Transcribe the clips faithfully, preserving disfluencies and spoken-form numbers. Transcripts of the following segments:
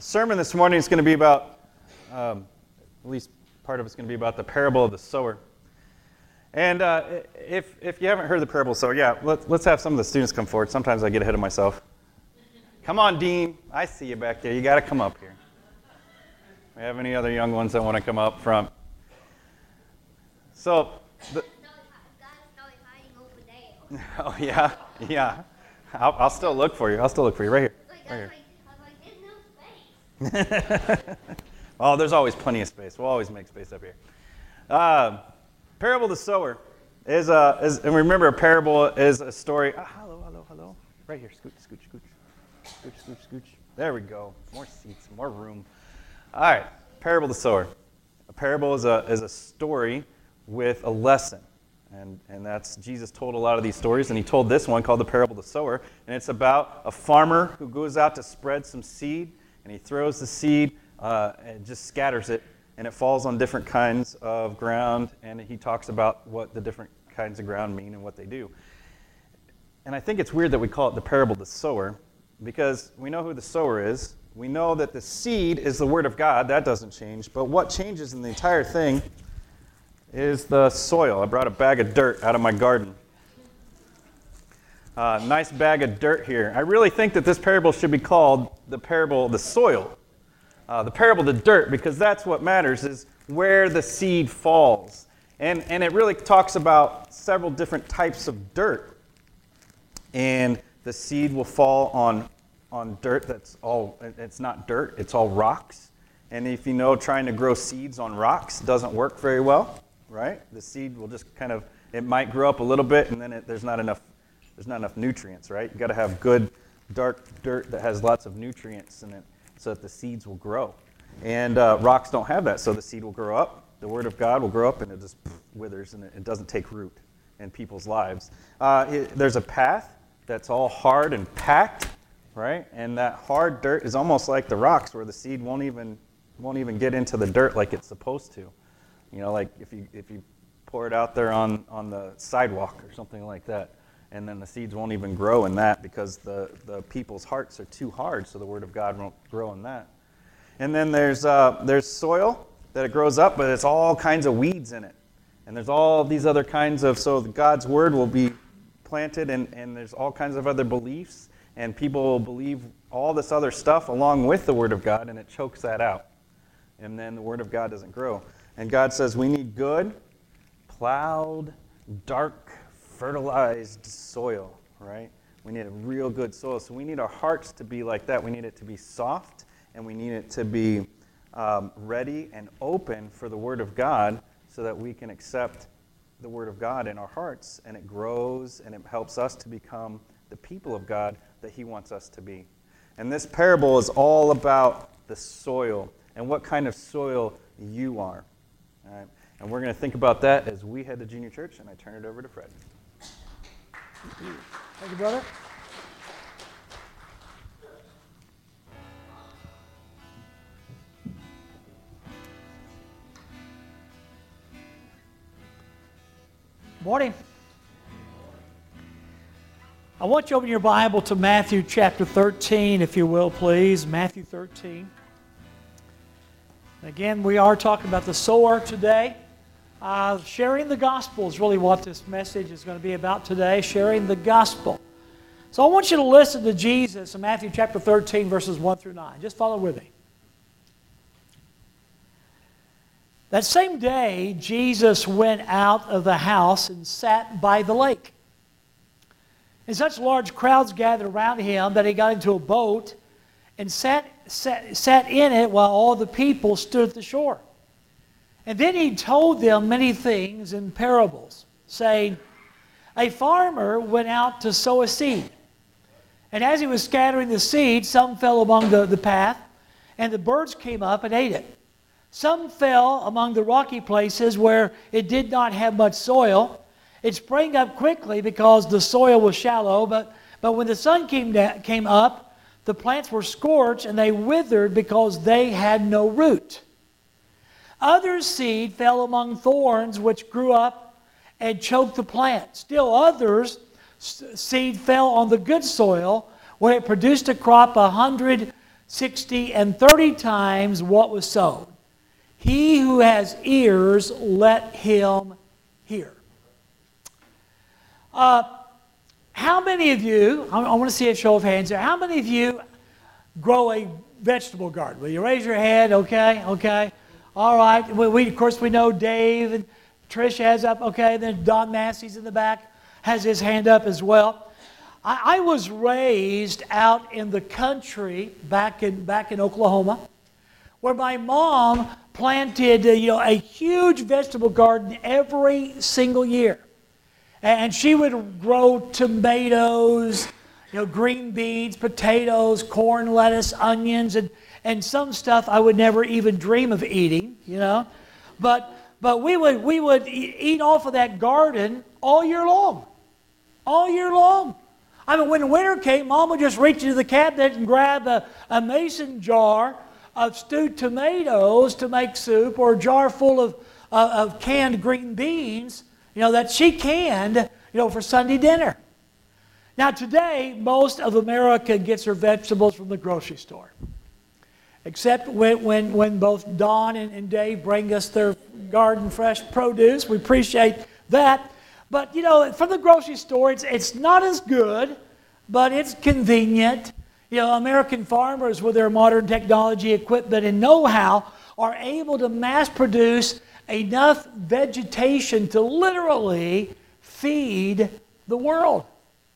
sermon this morning is going to be about, um, at least part of it's going to be about the parable of the sower. And uh, if if you haven't heard the parable of the sower, yeah, let, let's have some of the students come forward. Sometimes I get ahead of myself. Come on, Dean. I see you back there. You got to come up here. We have any other young ones that want to come up front? So, the, oh yeah, yeah. I'll, I'll still look for you. I'll still look for you right here. Right here. Oh, there's always plenty of space. We'll always make space up here. Uh, parable of the sower is a, is, and remember, a parable is a story. Ah, hello, hello, hello. Right here. Scooch, scooch, scooch, scooch, scooch, scooch. There we go. More seats, more room. All right. Parable of the sower. A parable is a is a story with a lesson. And, and that's, Jesus told a lot of these stories, and he told this one called the parable of the sower. And it's about a farmer who goes out to spread some seed, and he throws the seed uh, and just scatters it, and it falls on different kinds of ground, and he talks about what the different kinds of ground mean and what they do. And I think it's weird that we call it the parable of the sower, because we know who the sower is. We know that the seed is the word of God. That doesn't change. But what changes in the entire thing is the soil. I brought a bag of dirt out of my garden. Uh, nice bag of dirt here. I really think that this parable should be called the parable of the soil. Uh, the parable of the dirt, because that's what matters, is where the seed falls. And, and it really talks about several different types of dirt. And the seed will fall on, on dirt that's all, it's not dirt, it's all rocks. And if you know, trying to grow seeds on rocks doesn't work very well. Right? The seed will just kind of, it might grow up a little bit, and then it, there's not enough there's not enough nutrients, right? You've got to have good, dark dirt that has lots of nutrients in it so that the seeds will grow. And uh, rocks don't have that, so the seed will grow up. The Word of God will grow up, and it just withers, and it, it doesn't take root in people's lives. Uh, it, there's a path that's all hard and packed, right? And that hard dirt is almost like the rocks, where the seed won't even won't even get into the dirt like it's supposed to. You know, like if you if you pour it out there on, on the sidewalk or something like that, and then the seeds won't even grow in that because the, the people's hearts are too hard, so the Word of God won't grow in that. And then there's uh, there's soil that it grows up, but it's all kinds of weeds in it. And there's all these other kinds of, so God's Word will be planted, and, and there's all kinds of other beliefs, and people will believe all this other stuff along with the Word of God, and it chokes that out. And then the Word of God doesn't grow. And God says we need good, plowed, dark, fertilized soil, right? We need a real good soil. So we need our hearts to be like that. We need it to be soft, and we need it to be um, ready and open for the Word of God so that we can accept the Word of God in our hearts, and it grows, and it helps us to become the people of God that He wants us to be. And this parable is all about the soil and what kind of soil you are. All right. And we're going to think about that as we head to junior church, and I turn it over to Fred. Thank you, brother. Morning. I want you to open your Bible to Matthew chapter thirteen, if you will, please. Matthew thirteen. Again, we are talking about the sower today. Uh, sharing the gospel is really what this message is going to be about today, sharing the gospel. So I want you to listen to Jesus in Matthew chapter thirteen, verses one through nine. Just follow with me. That same day, Jesus went out of the house and sat by the lake. And such large crowds gathered around him that he got into a boat and sat Sat, sat in it while all the people stood at the shore. And then he told them many things in parables, saying, a farmer went out to sow a seed. And as he was scattering the seed, some fell among the, the path, and the birds came up and ate it. Some fell among the rocky places where it did not have much soil. It sprang up quickly because the soil was shallow, but, but when the sun came, down, came up, the plants were scorched, and they withered because they had no root. Other seed fell among thorns, which grew up and choked the plant. Still others seed fell on the good soil, where it produced a crop a hundred sixty, and thirty times what was sown. He who has ears, let him hear. Uh, how many of you, I, I want to see a show of hands here, how many of you grow a vegetable garden? Will you raise your hand? Okay, okay. All right. We, we of course, we know Dave and Trish has up. Okay, then Don Massey's in the back, has his hand up as well. I, I was raised out in the country back in back in Oklahoma, where my mom planted uh, you know a huge vegetable garden every single year, and she would grow tomatoes, you know, green beans, potatoes, corn, lettuce, onions, and and some stuff I would never even dream of eating, you know, but. But we would, we would eat off of that garden all year long. All year long. I mean, when winter came, Mom would just reach into the cabinet and grab a, a mason jar of stewed tomatoes to make soup, or a jar full of, uh, of canned green beans, you know, that she canned, you know, for Sunday dinner. Now today, most of America gets their vegetables from the grocery store. Except when, when, when both Don and, and Dave bring us their garden fresh produce. We appreciate that. But, you know, from the grocery store, it's, it's not as good, but it's convenient. You know, American farmers with their modern technology, equipment, and know-how are able to mass produce enough vegetation to literally feed the world.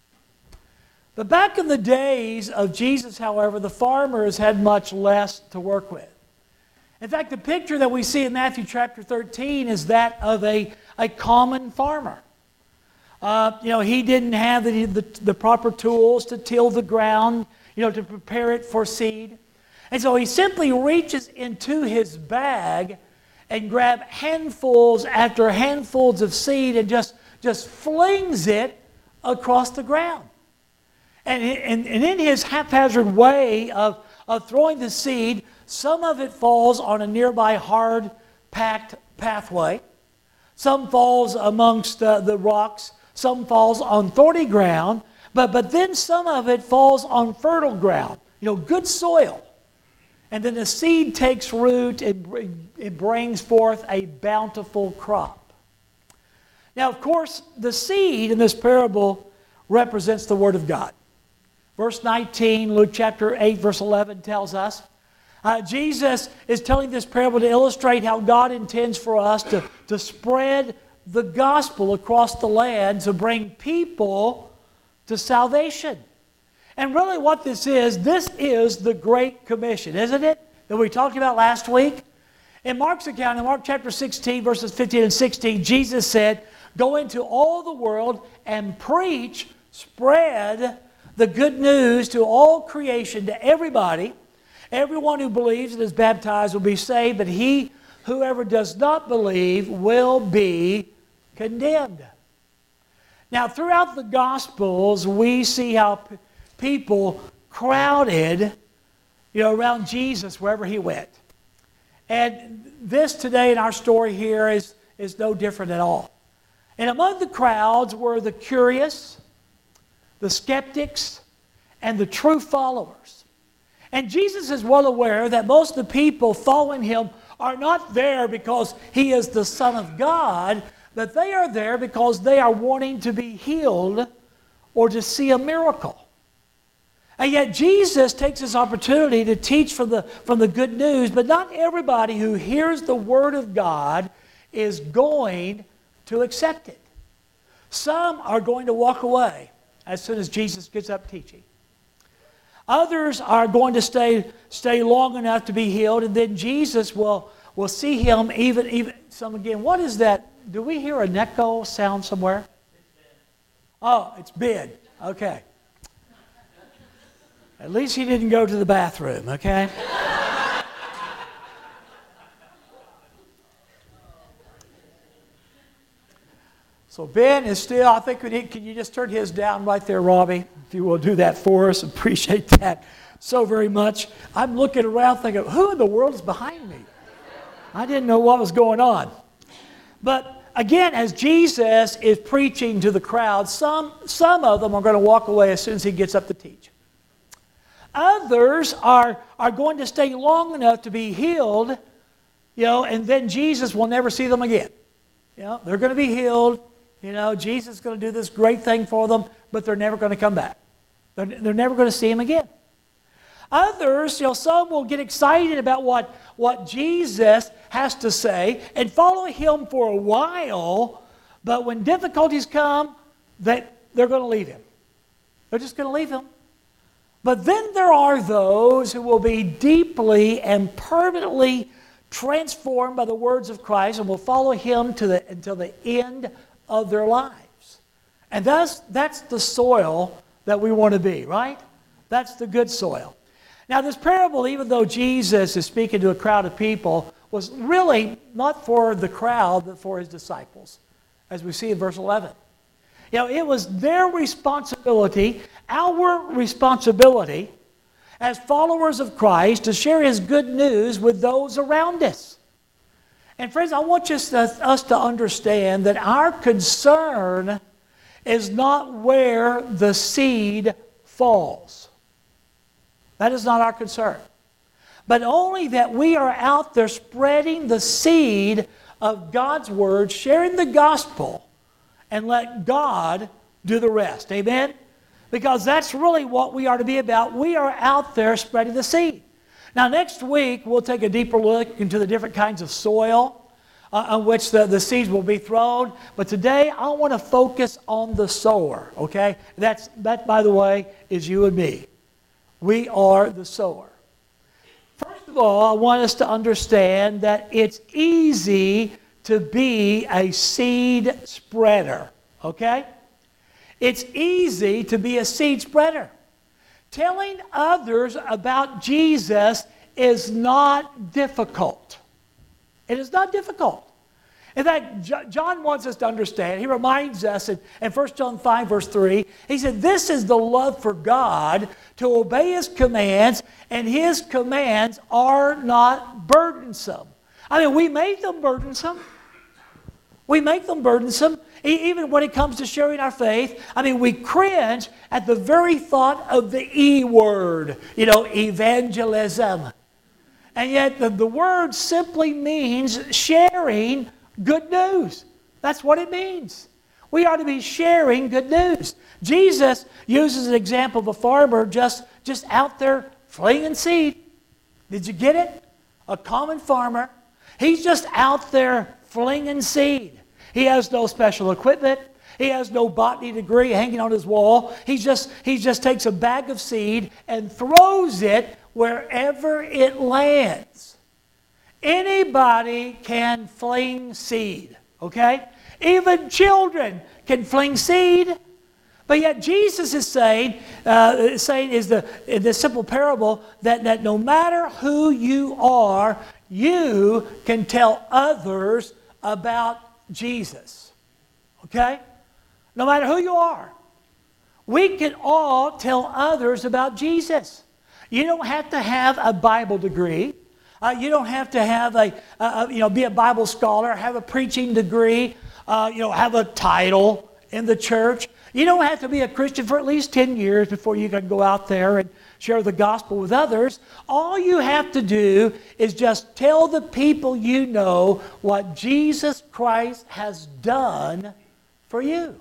But back in the days of Jesus, however, the farmers had much less to work with. In fact, the picture that we see in Matthew chapter thirteen is that of a, a common farmer. Uh, you know, he didn't have the, the, the proper tools to till the ground, you know, to prepare it for seed. And so he simply reaches into his bag and grabs handfuls after handfuls of seed and just, just flings it across the ground. And, and, and in his haphazard way of, of throwing the seed, some of it falls on a nearby hard-packed pathway. Some falls amongst uh, the rocks. Some falls on thorny ground. But, but then some of it falls on fertile ground, you know, good soil. And then the seed takes root and it brings forth a bountiful crop. Now, of course, the seed in this parable represents the Word of God. Verse nineteen, Luke chapter eight, verse eleven tells us, uh, Jesus is telling this parable to illustrate how God intends for us to, to spread the gospel across the land to bring people to salvation. And really what this is, this is the Great Commission, isn't it? That we talked about last week. In Mark's account, in Mark chapter sixteen, verses fifteen and sixteen, Jesus said, "Go into all the world and preach, spread the good news to all creation, to everybody. Everyone who believes and is baptized will be saved, but he, whoever does not believe, will be condemned." Now, throughout the Gospels, we see how p- people crowded, you know, around Jesus wherever he went. And this today in our story here is, is no different at all. And among the crowds were the curious, the skeptics, and the true followers. And Jesus is well aware that most of the people following him are not there because he is the Son of God, but they are there because they are wanting to be healed or to see a miracle. And yet Jesus takes this opportunity to teach from the, from the good news, but not everybody who hears the Word of God is going to accept it. Some are going to walk away as soon as Jesus gets up teaching. Others are going to stay, stay long enough to be healed, and then Jesus will, will see him even, even some again. What is that? Do we hear an echo sound somewhere? Oh, it's Ben. Okay. At least he didn't go to the bathroom, okay? So Ben is still, I think, can you just turn his down right there, Robbie? If you will do that for us, appreciate that so very much. I'm looking around thinking, who in the world is behind me? I didn't know what was going on. But again, as Jesus is preaching to the crowd, some, some of them are going to walk away as soon as he gets up to teach. others are, are going to stay long enough to be healed, you know, and then Jesus will never see them again. You know, they're going to be healed. You know, Jesus is going to do this great thing for them, but they're never going to come back. They're, they're never going to see him again. Others, you know, some will get excited about what, what Jesus has to say and follow him for a while, but when difficulties come, they, they're going to leave him. They're just going to leave him. But then there are those who will be deeply and permanently transformed by the words of Christ and will follow him to the, until the end of their lives. And that's, that's the soil that we want to be, right? That's the good soil. Now, this parable, even though Jesus is speaking to a crowd of people, was really not for the crowd, but for his disciples, as we see in verse eleven. You know, it was their responsibility, our responsibility, as followers of Christ, to share his good news with those around us. And friends, I want just us to understand that our concern is not where the seed falls. That is not our concern. But only that we are out there spreading the seed of God's Word, sharing the gospel, and let God do the rest. Amen? Because that's really what we are to be about. We are out there spreading the seed. Now, next week, we'll take a deeper look into the different kinds of soil uh, on which the, the seeds will be thrown. But today, I want to focus on the sower, okay? That's, that, by the way, is you and me. We are the sower. First of all, I want us to understand that it's easy to be a seed spreader, okay? It's easy to be a seed spreader. Telling others about Jesus is not difficult. It is not difficult. In fact, John wants us to understand, he reminds us in, in First John five, verse three, he said, this is the love for God, to obey his commands, and his commands are not burdensome. I mean, we make them burdensome. We make them burdensome. Even when it comes to sharing our faith, I mean, we cringe at the very thought of the E word, you know, evangelism. And yet the, the word simply means sharing good news. That's what it means. We are to be sharing good news. Jesus uses an example of a farmer just, just out there flinging seed. Did you get it? A common farmer. He's just out there flinging seed. He has no special equipment. He has no botany degree hanging on his wall. He just, he just takes a bag of seed and throws it wherever it lands. Anybody can fling seed, okay? Even children can fling seed. But yet Jesus is saying, uh, saying is the, in this simple parable that, that no matter who you are, you can tell others about Jesus. Okay? No matter who you are. We can all tell others about Jesus. You don't have to have a Bible degree. Uh, you don't have to have a, uh, you know, be a Bible scholar, have a preaching degree, uh, you know, have a title in the church. You don't have to be a Christian for at least ten years before you can go out there and share the gospel with others. All you have to do is just tell the people you know what Jesus Christ has done for you.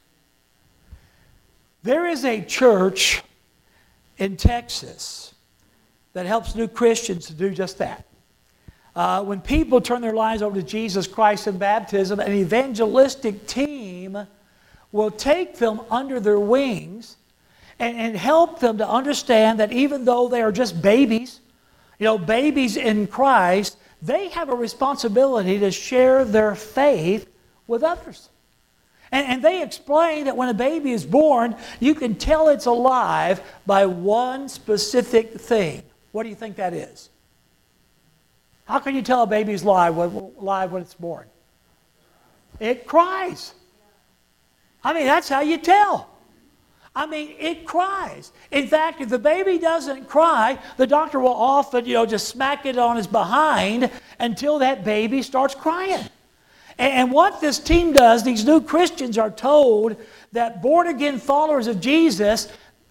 There is a church in Texas that helps new Christians to do just that. Uh, when people turn their lives over to Jesus Christ in baptism, an evangelistic team will take them under their wings and, and help them to understand that even though they are just babies, you know, babies in Christ, they have a responsibility to share their faith with others. And, and they explain that when a baby is born, you can tell it's alive by one specific thing. What do you think that is? How can you tell a baby's alive when, alive when it's born? It cries. I mean, that's how you tell. I mean, it cries. In fact, if the baby doesn't cry, the doctor will often, you know, just smack it on his behind until that baby starts crying. And, and what this team does, these new Christians are told that born-again followers of Jesus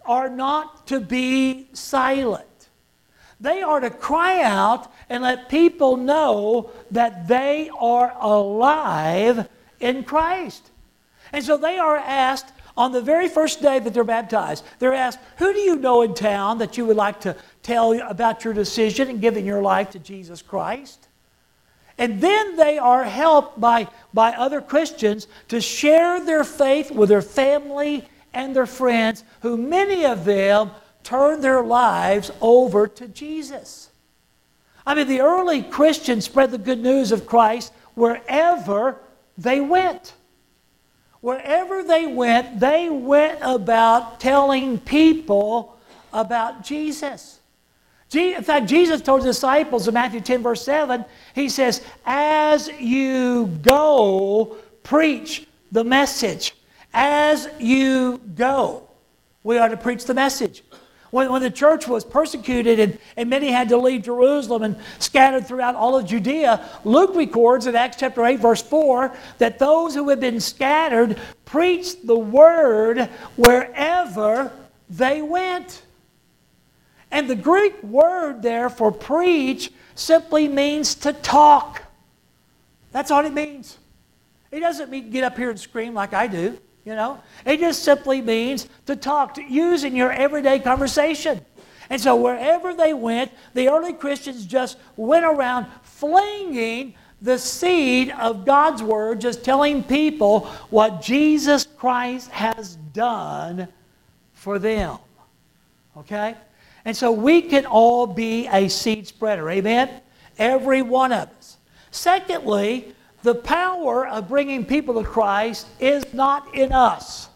are not to be silent. They are to cry out and let people know that they are alive in Christ. And so they are asked on the very first day that they're baptized, they're asked, who do you know in town that you would like to tell about your decision and giving your life to Jesus Christ? And then they are helped by, by other Christians to share their faith with their family and their friends, who many of them turn their lives over to Jesus. I mean, the early Christians spread the good news of Christ wherever they went. Wherever they went, they went about telling people about Jesus. In fact, Jesus told his disciples in Matthew ten, verse seven, he says, as you go, preach the message. As you go, we are to preach the message. When, when the church was persecuted and, and many had to leave Jerusalem and scattered throughout all of Judea, Luke records in Acts chapter eight, verse four, that those who had been scattered preached the word wherever they went. And the Greek word there for preach simply means to talk. That's all it means. It doesn't mean get up here and scream like I do, you know. It just simply means to talk, to use in your everyday conversation. And so wherever they went, the early Christians just went around flinging the seed of God's word, just telling people what Jesus Christ has done for them. Okay? And so we can all be a seed spreader. Amen? Every one of us. Secondly, the power of bringing people to Christ is not in us.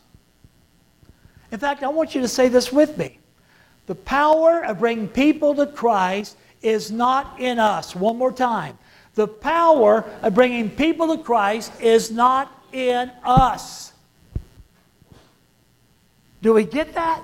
In fact, I want you to say this with me. The power of bringing people to Christ is not in us. One more time. The power of bringing people to Christ is not in us. Do we get that?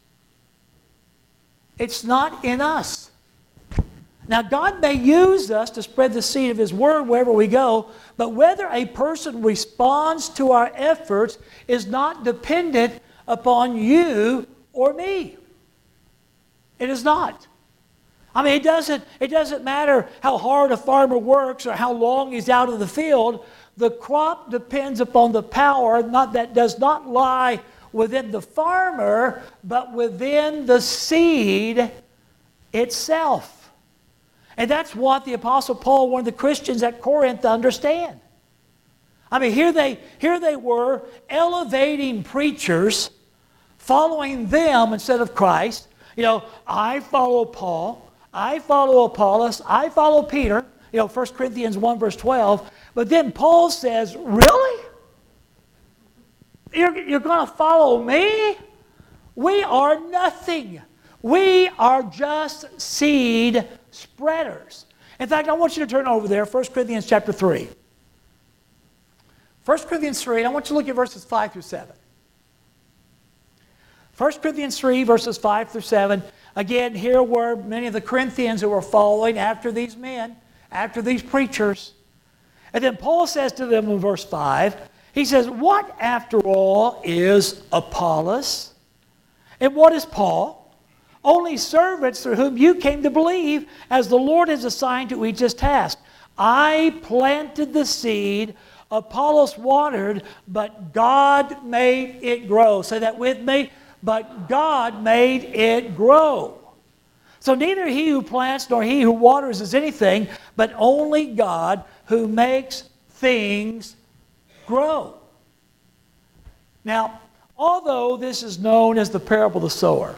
It's not in us. Now, God may use us to spread the seed of His Word wherever we go, but whether a person responds to our efforts is not dependent upon you or me. It is not. I mean, it doesn't, it doesn't matter how hard a farmer works or how long he's out of the field. The crop depends upon the power not, that does not lie within the farmer, but within the seed itself. And that's what the Apostle Paul wanted the Christians at Corinth to understand. I mean, here they, here they were elevating preachers, following them instead of Christ. You know, I follow Paul, I follow Apollos, I follow Peter, you know, First Corinthians one verse twelve. But then Paul says, really? You're, you're going to follow me? We are nothing. We are just seed spreaders. In fact, I want you to turn over there, First Corinthians chapter three. First Corinthians three, and I want you to look at verses five through seven. First Corinthians three, verses five through seven. Again, here were many of the Corinthians who were following after these men, after these preachers. And then Paul says to them in verse five, he says, what after all is Apollos? And what is Paul? Only servants through whom you came to believe, as the Lord has assigned to each his task. I planted the seed, Apollos watered, but God made it grow. Say that with me. But God made it grow. So neither he who plants nor he who waters is anything, but only God who makes things grow. Now, although this is known as the parable of the sower,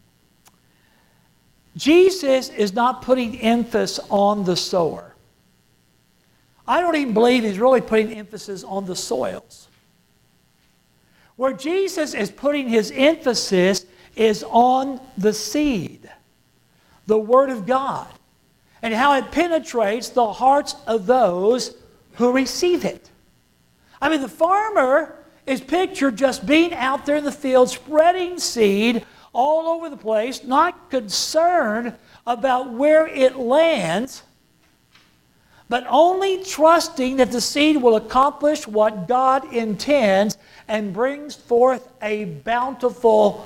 Jesus is not putting emphasis on the sower. I don't even believe he's really putting emphasis on the soils. Where Jesus is putting his emphasis is on the seed, the Word of God, and how it penetrates the hearts of those who receive it. I mean, the farmer is pictured just being out there in the field, spreading seed all over the place, not concerned about where it lands, but only trusting that the seed will accomplish what God intends and brings forth a bountiful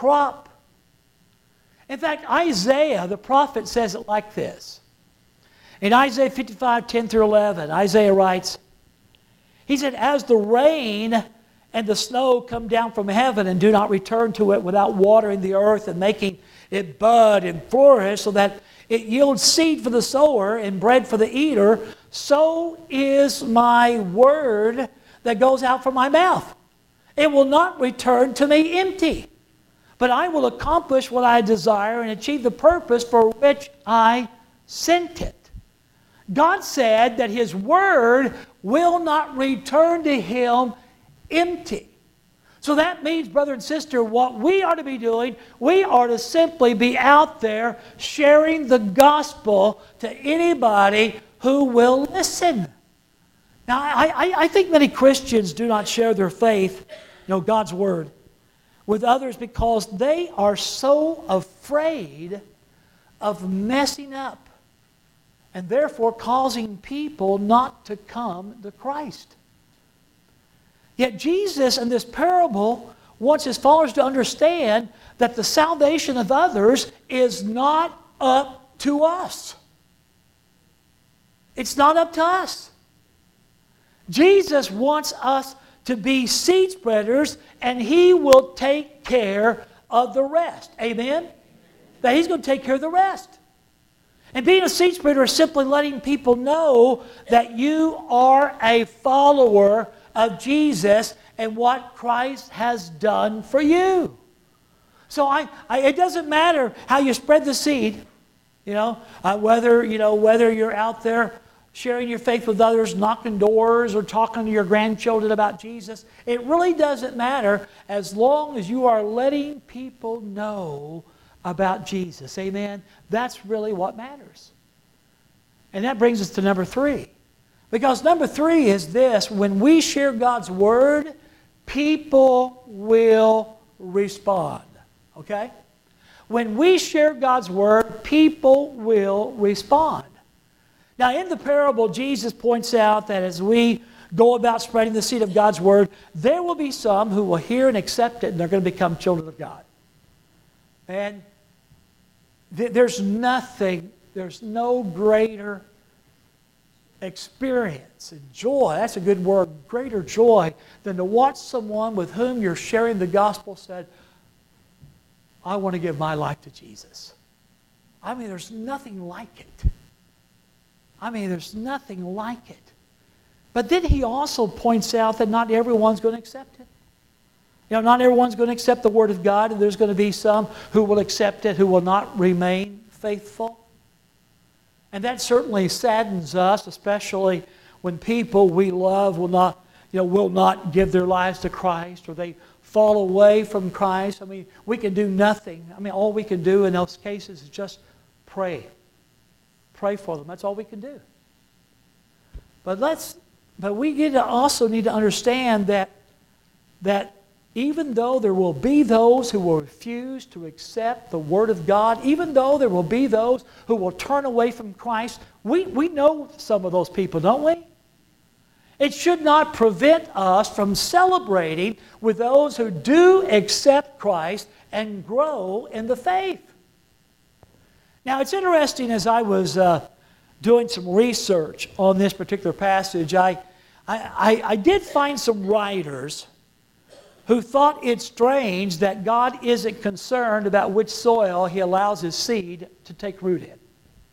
crop. In fact, Isaiah, the prophet, says it like this. In Isaiah fifty-five, ten through eleven, Isaiah writes, he said, as the rain and the snow come down from heaven and do not return to it without watering the earth and making it bud and flourish so that it yields seed for the sower and bread for the eater, so is my word that goes out from my mouth. It will not return to me empty, but I will accomplish what I desire and achieve the purpose for which I sent it. God said that His word will not return to Him empty. So that means, brother and sister, what we are to be doing, we are to simply be out there sharing the gospel to anybody who will listen. Now, I, I, I think many Christians do not share their faith, you know, God's word, with others because they are so afraid of messing up and therefore causing people not to come to Christ. Yet Jesus in this parable wants His followers to understand that the salvation of others is not up to us. It's not up to us. Jesus wants us to be seed spreaders, and He will take care of the rest. Amen? That He's going to take care of the rest. And being a seed spreader is simply letting people know that you are a follower of Jesus and what Christ has done for you. So I, I, it doesn't matter how you spread the seed, you know, uh, whether you know whether you're out there sharing your faith with others, knocking doors, or talking to your grandchildren about Jesus. It really doesn't matter as long as you are letting people know about Jesus. Amen? That's really what matters. And that brings us to number three. Because number three is this: when we share God's word, people will respond. Okay? When we share God's word, people will respond. Now, in the parable, Jesus points out that as we go about spreading the seed of God's word, there will be some who will hear and accept it, and they're going to become children of God. And th- there's nothing, there's no greater experience and joy, that's a good word, greater joy, than to watch someone with whom you're sharing the gospel said, I want to give my life to Jesus. I mean, there's nothing like it. I mean, there's nothing like it. But then he also points out that not everyone's going to accept it. You know, not everyone's going to accept the Word of God, and there's going to be some who will accept it, who will not remain faithful. And that certainly saddens us, especially when people we love will not, you know, will not give their lives to Christ, or they fall away from Christ. I mean, we can do nothing. I mean, all we can do in those cases is just pray. Pray for them. That's all we can do. But let's, but we need to also need to understand that that even though there will be those who will refuse to accept the Word of God, even though there will be those who will turn away from Christ, we, we know some of those people, don't we? It should not prevent us from celebrating with those who do accept Christ and grow in the faith. Now, it's interesting, as I was uh, doing some research on this particular passage, I, I, I did find some writers who thought it strange that God isn't concerned about which soil He allows His seed to take root in.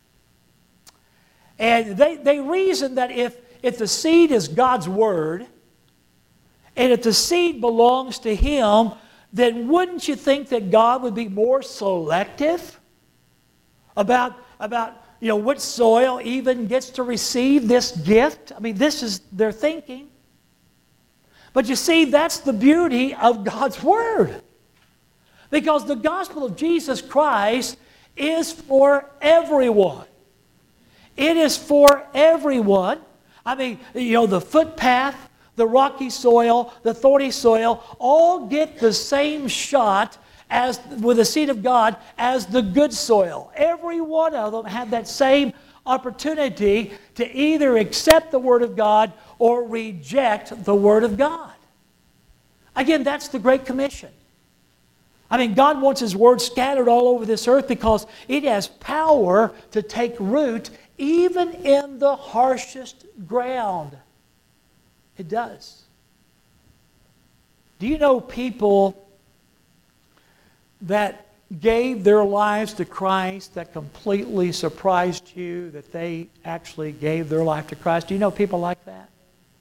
And they, they reasoned that if, if the seed is God's Word, and if the seed belongs to Him, then wouldn't you think that God would be more selective about, about you know, which soil even gets to receive this gift? I mean, this is their thinking. But you see, that's the beauty of God's Word. Because the gospel of Jesus Christ is for everyone. It is for everyone. I mean, you know, the footpath, the rocky soil, the thorny soil, all get the same shot as with the seed of God as the good soil. Every one of them have that same opportunity to either accept the Word of God or reject the Word of God. Again, that's the Great Commission. I mean, God wants His Word scattered all over this earth because it has power to take root even in the harshest ground. It does. Do you know people that gave their lives to Christ that completely surprised you that they actually gave their life to Christ? Do you know people like that?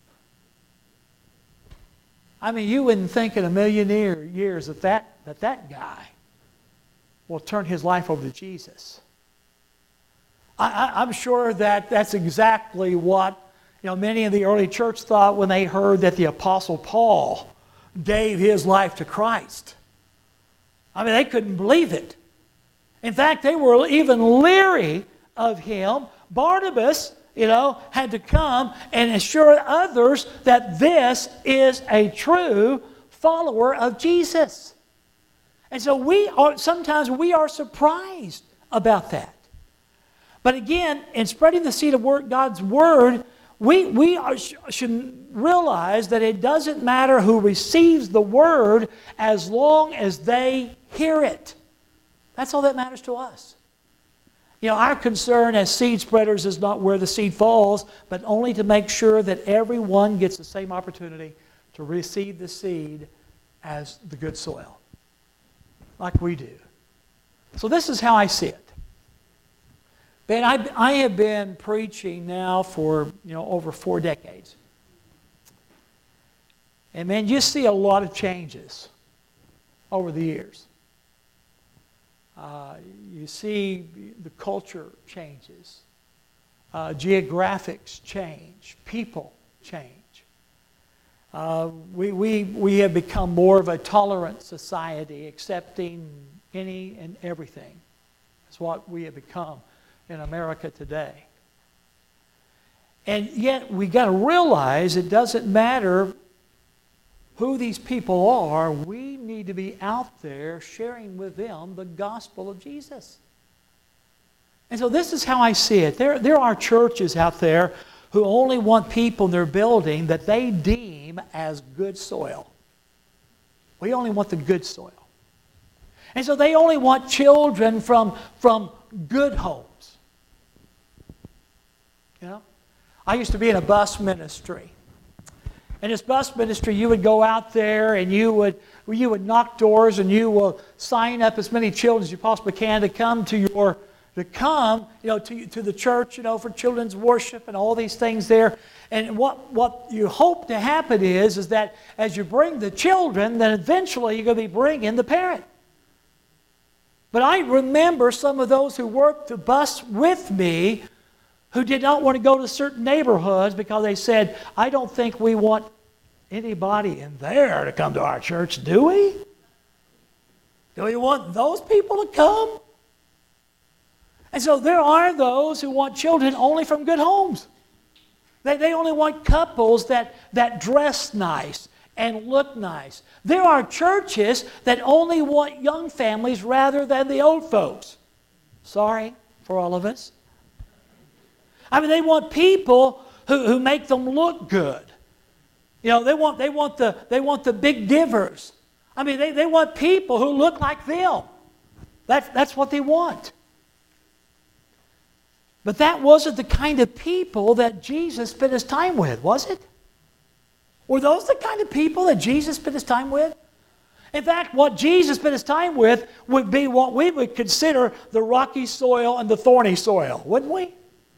I mean, you wouldn't think in a million year, years that that, that that guy will turn his life over to Jesus. I, I, I'm sure that that's exactly what you know, many in the early church thought when they heard that the Apostle Paul gave his life to Christ. I mean, they couldn't believe it. In fact, they were even leery of him. Barnabas, you know, had to come and assure others that this is a true follower of Jesus. And so we are, sometimes we are surprised about that. But again, in spreading the seed of word, God's Word, we, we are, should realize that it doesn't matter who receives the Word as long as they hear it. That's all that matters to us. You know, our concern as seed spreaders is not where the seed falls, but only to make sure that everyone gets the same opportunity to receive the seed as the good soil, like we do. So this is how I see it. Ben, I, I have been preaching now for, you know, over four decades. And man, you see a lot of changes over the years. Uh, you see the culture changes. Uh, geographics change. People change. Uh, we, we, we have become more of a tolerant society, accepting any and everything. That's what we have become in America today. And yet we got to realize it doesn't matter who these people are, we need to be out there sharing with them the gospel of Jesus. And so this is how I see it. There, there are churches out there who only want people in their building that they deem as good soil. We only want the good soil. And so they only want children from, from good homes. You know? I used to be in a bus ministry. In this bus ministry, you would go out there and you would you would knock doors and you will sign up as many children as you possibly can to come to your to come you know to to the church, you know, for children's worship and all these things there. And what what you hope to happen is is that as you bring the children, then eventually you're going to be bringing the parent. But I remember some of those who worked the bus with me who did not want to go to certain neighborhoods because they said, I don't think we want anybody in there to come to our church, do we? Do we want those people to come? And so there are those who want children only from good homes. They, they only want couples that, that dress nice and look nice. There are churches that only want young families rather than the old folks. Sorry for all of us. I mean, they want people who, who make them look good. You know, they want, they want, the, they want the big givers. I mean, they, they want people who look like them. That's, that's what they want. But that wasn't the kind of people that Jesus spent His time with, was it? Were those the kind of people that Jesus spent His time with? In fact, what Jesus spent His time with would be what we would consider the rocky soil and the thorny soil, wouldn't we?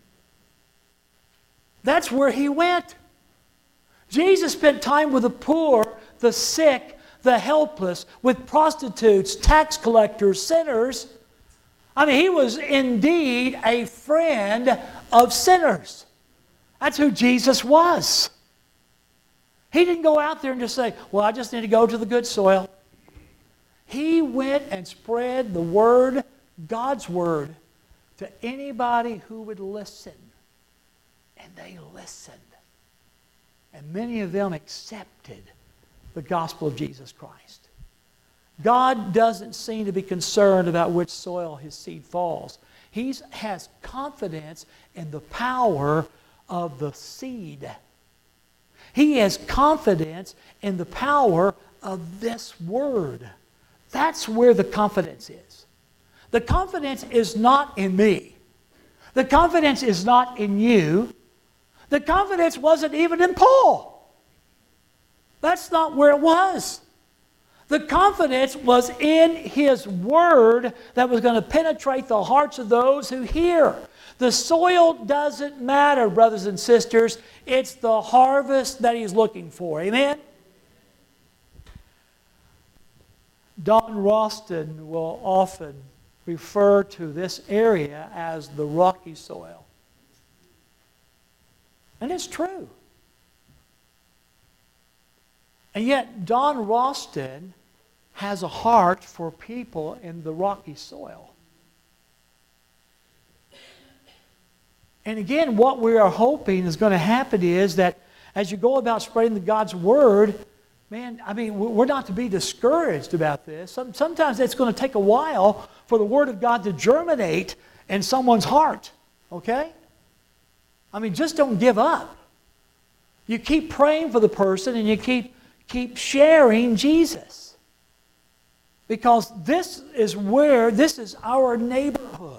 That's where He went. Jesus spent time with the poor, the sick, the helpless, with prostitutes, tax collectors, sinners. I mean, He was indeed a friend of sinners. That's who Jesus was. He didn't go out there and just say, well, I just need to go to the good soil. He went and spread the Word, God's Word, to anybody who would listen. And they listened. And many of them accepted the gospel of Jesus Christ. God doesn't seem to be concerned about which soil His seed falls. He has confidence in the power of the seed. He has confidence in the power of this Word. That's where the confidence is. The confidence is not in me. The confidence is not in you. The confidence wasn't even in Paul. That's not where it was. The confidence was in His Word that was going to penetrate the hearts of those who hear. The soil doesn't matter, brothers and sisters. It's the harvest that He's looking for. Amen? Don Roston will often refer to this area as the rocky soil. And it's true. And yet, Don Roston has a heart for people in the rocky soil. And again, what we are hoping is going to happen is that as you go about spreading the God's Word, man, I mean, we're not to be discouraged about this. Some, sometimes it's going to take a while for the Word of God to germinate in someone's heart. Okay? I mean, just don't give up. You keep praying for the person and you keep, keep sharing Jesus. Because this is where, this is our neighborhood.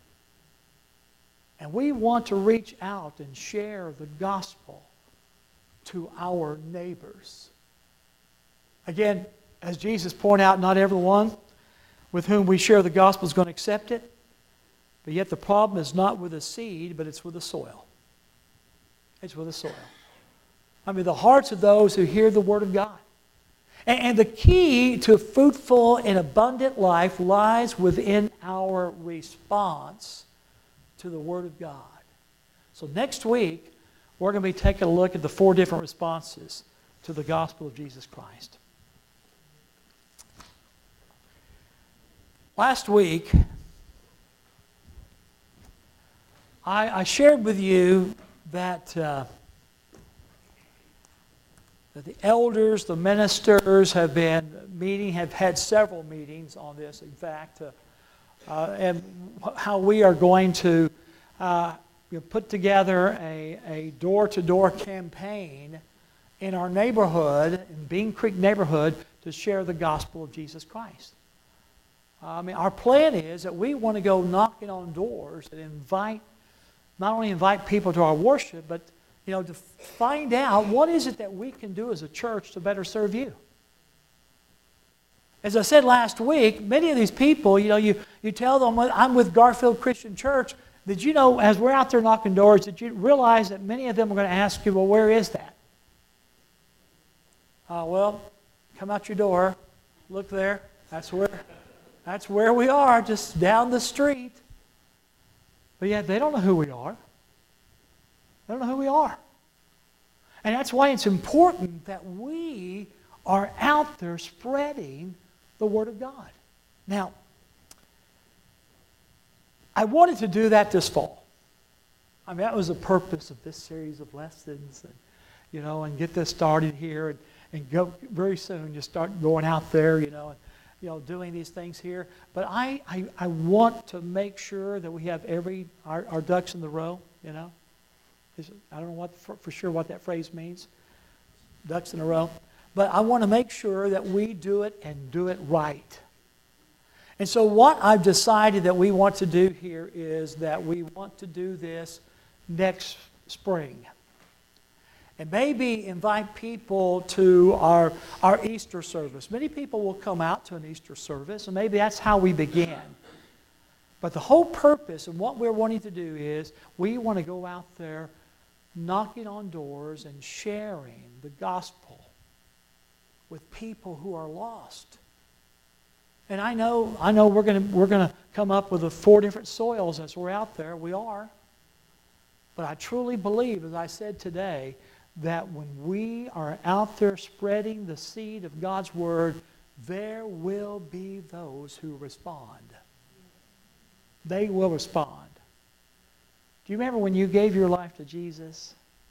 And we want to reach out and share the gospel to our neighbors. Again, as Jesus pointed out, not everyone with whom we share the gospel is going to accept it. But yet the problem is not with the seed, but it's with the soil. It's with the soil. I mean, the hearts of those who hear the Word of God. And, and the key to a fruitful and abundant life lies within our response to the Word of God. So next week, we're going to be taking a look at the four different responses to the gospel of Jesus Christ. Last week, I, I shared with you that, uh, that the elders, the ministers have been meeting, have had several meetings on this, in fact, uh, uh, and how we are going to uh, you know, put together a, a door-to-door campaign in our neighborhood, in Bean Creek neighborhood, to share the gospel of Jesus Christ. I mean, our plan is that we want to go knocking on doors and invite, not only invite people to our worship, but, you know, to find out what is it that we can do as a church to better serve you. As I said last week, many of these people, you know, you, you tell them, I'm with Garfield Christian Church. Did you know, as we're out there knocking doors, did you realize that many of them are going to ask you, well, where is that? Uh, well, come out your door, look there, that's where... That's where we are, just down the street. But yet they don't know who we are. They don't know who we are. And that's why it's important that we are out there spreading the Word of God. Now, I wanted to do that this fall. I mean, that was the purpose of this series of lessons, and, you know, and get this started here, and, and go very soon. Just start going out there, you know, and, you know, doing these things here. But I, I, I want to make sure that we have every our, our ducks in the row, you know. Is, I don't know what for, for sure what that phrase means, ducks in a row. But I want to make sure that we do it and do it right. And so what I've decided that we want to do here is that we want to do this next spring. And maybe invite people to our, our Easter service. Many people will come out to an Easter service, and maybe that's how we begin. But the whole purpose and what we're wanting to do is we want to go out there knocking on doors and sharing the gospel with people who are lost. And I know, I know we're going to we're going to come up with the four different soils as we're out there. We are. But I truly believe, as I said today, that when we are out there spreading the seed of God's Word, there will be those who respond. They will respond. Do you remember when you gave your life to Jesus?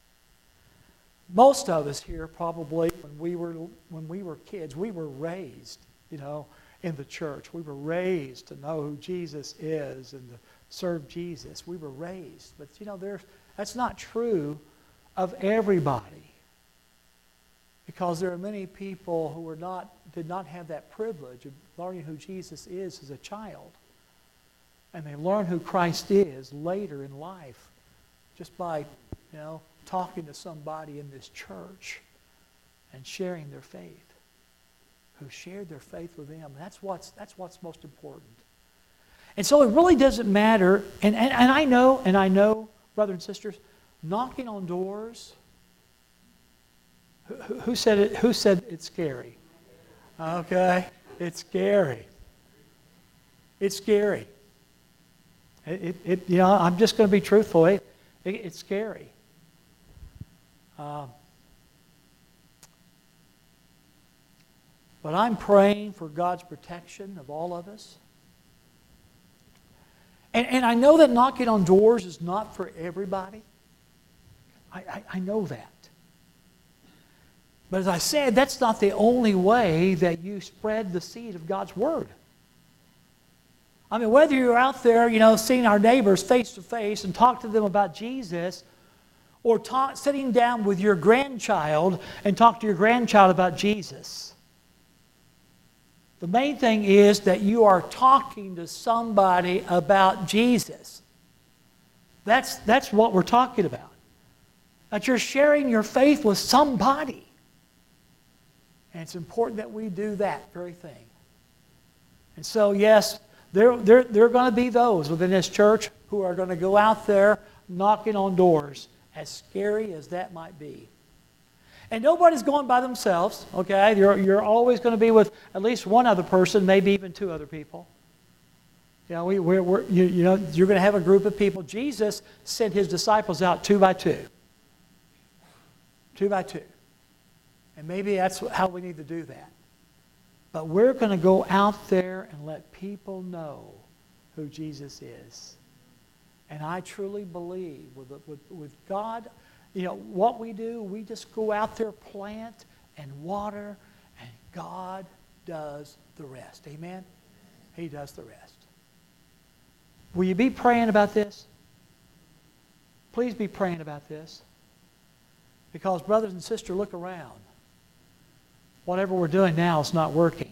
Most of us here probably, when we were when we were kids, we were raised, you know, in the church. We were raised to know who Jesus is and to serve Jesus. We were raised. But, you know, there's, that's not true of everybody. Because there are many people who were not, did not have that privilege of learning who Jesus is as a child. And they learn who Christ is later in life just by, you know, talking to somebody in this church and sharing their faith, who shared their faith with them. That's what's, that's what's most important. And so it really doesn't matter, and, and, and I know, and I know, brothers and sisters, knocking on doors, who, who said it, who said it's scary? Okay, it's scary. It's scary. It, it, it you know, I'm just going to be truthful. It, it, it's scary. Um, but I'm praying for God's protection of all of us. And, and I know that knocking on doors is not for everybody. I, I, I know that. But as I said, that's not the only way that you spread the seed of God's Word. I mean, whether you're out there, you know, seeing our neighbors face to face and talk to them about Jesus, or talk, sitting down with your grandchild and talk to your grandchild about Jesus. The main thing is that you are talking to somebody about Jesus. That's, that's what we're talking about. That you're sharing your faith with somebody. And it's important that we do that very thing. And so, yes, there, there, there are going to be those within this church who are going to go out there knocking on doors, as scary as that might be. And nobody's going by themselves, okay? You're, you're always going to be with at least one other person, maybe even two other people. You know, we, we're, we're, you, you know, you're going to have a group of people. Jesus sent His disciples out two by two. Two by two. And maybe that's how we need to do that. But we're going to go out there and let people know who Jesus is. And I truly believe with, with, with God, you know, what we do, we just go out there, plant and water, and God does the rest. Amen? He does the rest. Will you be praying about this? Please be praying about this. Because, brothers and sisters, look around. Whatever we're doing now is not working.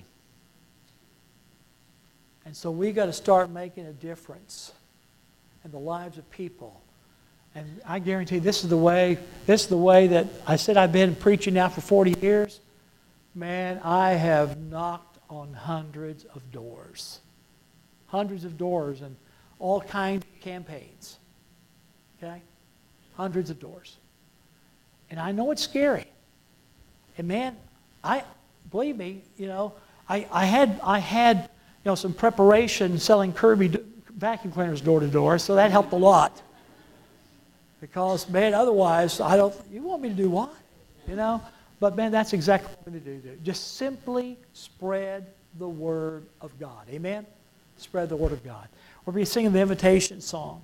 And so we got to start making a difference in the lives of people. And I guarantee this is the way, this is the way that I said I've been preaching now for forty years. Man, I have knocked on hundreds of doors. Hundreds of doors and all kinds of campaigns. Okay? Hundreds of doors. And I know it's scary. And man, I believe me, you know, I, I had I had you know some preparation selling Kirby vacuum cleaners door to door, so that helped a lot. Because man, otherwise I don't. You want me to do what? You know, but man, that's exactly what I'm going to do. Just simply spread the word of God. Amen. Spread the word of God. We'll be singing the invitation song.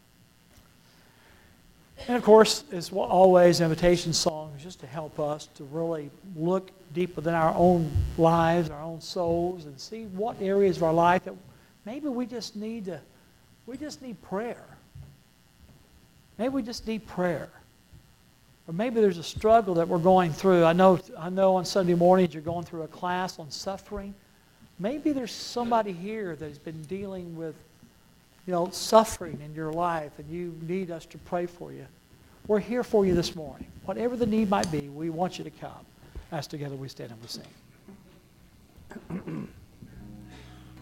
And of course, as always, invitation songs just to help us to really look deep within our own lives, our own souls, and see what areas of our life that maybe we just need to, we just need prayer. Maybe we just need prayer. Or maybe there's a struggle that we're going through. I know, I know on Sunday mornings you're going through a class on suffering. Maybe there's somebody here that has been dealing with you know, suffering in your life, and you need us to pray for you. We're here for you this morning. Whatever the need might be, we want you to come. As together we stand and we sing.